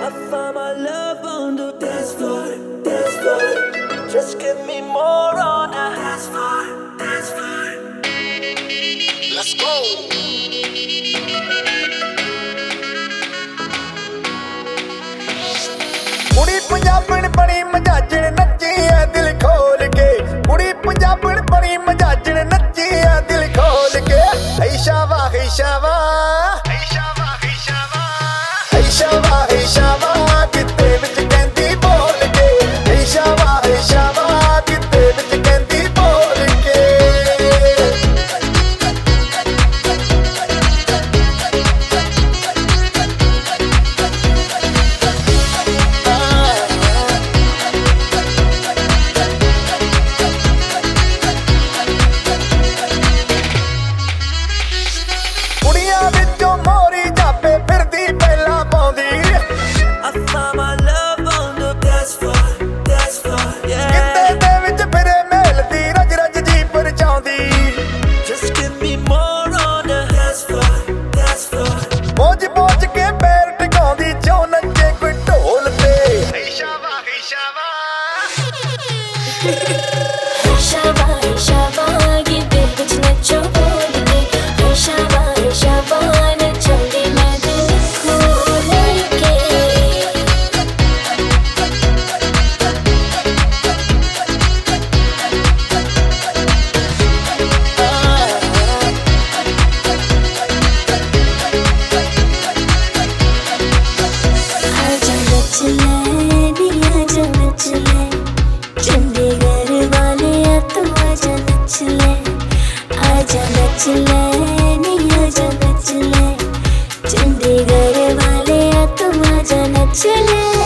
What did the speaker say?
I found my love on the dance floor, dance floor. Just give me more on the dance floor, dance floor. Let's go. कुड़ी पंजाबण बड़ी मजाजण नच्ची है दिल खोल के। कुड़ी पंजाबण बड़ी मजाजण नच्ची है दिल खोल के। है शावा है शावा है शावा है शावा है शावा है शावा किते विच कहंदी बोल के। है शावा किते विच कहंदी बोल के। चंडीगढ़ वाले तुम आजा नच ले।